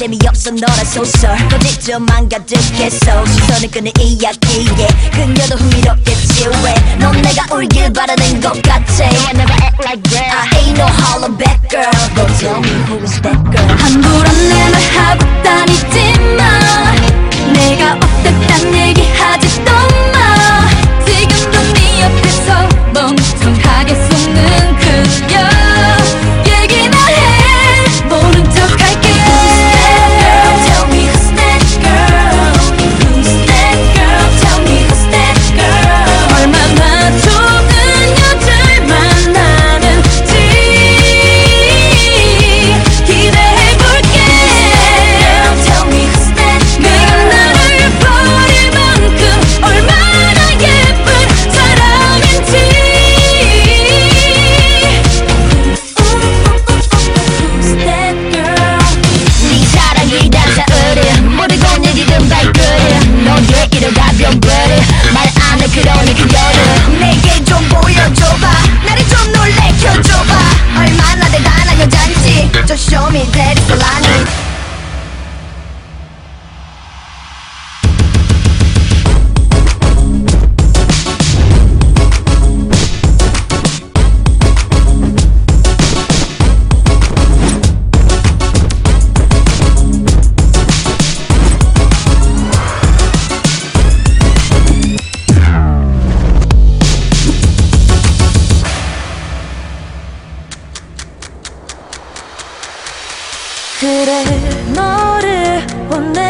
재미없어 너란 소설 거짓점만 가득했어 시선을 끄는 이야기에 그녀도 흥미롭겠지 왜 넌 내가 울길 바라는 것 같아 I never act like that I ain't no hollaback girl Go tell me who is that girl 함부로 내 말 하고 다니지 마 내가 어땠단 얘기 하지도 마 지금도 네 옆에서 멍청하게 속는 그녀 얘기나 해 모른 척 할게 Tell me who's that girl Who's that girl Tell me who's that girl 얼마나 좋은 여자를 만나는지 기대해볼게 Tell me who's that girl 내가 나를 버릴 만큼 얼마나 예쁜 사람인지 Who's that girl 네 사랑이 단사으려 모르고 얘기든 발걸음 너의 이런 가벼운 버릇 말 안 해 그러니 그녀를 내게 좀 보여줘봐 나를 좀 놀래켜줘봐 얼마나 대단한 여잔지 Just show me that it's all I need 그래 너를 원해